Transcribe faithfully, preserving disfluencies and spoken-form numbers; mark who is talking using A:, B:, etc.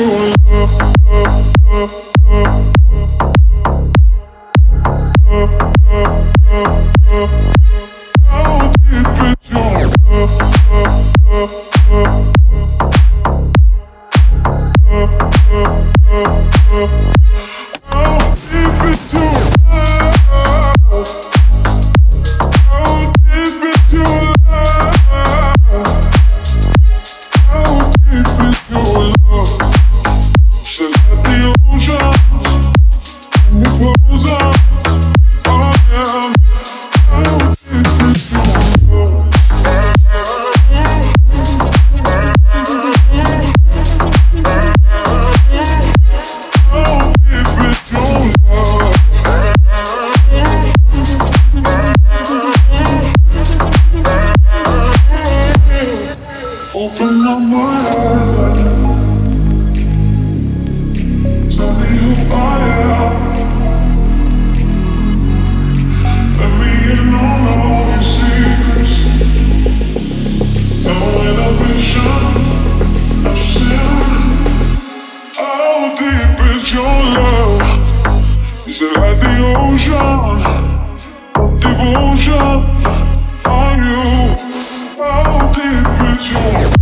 A: Open up my eyes, tell me who I am. Let me in on all your secrets. Now when I've been shot, I've sinned. How deep is your love? Is it like the ocean? Devotion, are you? How deep is your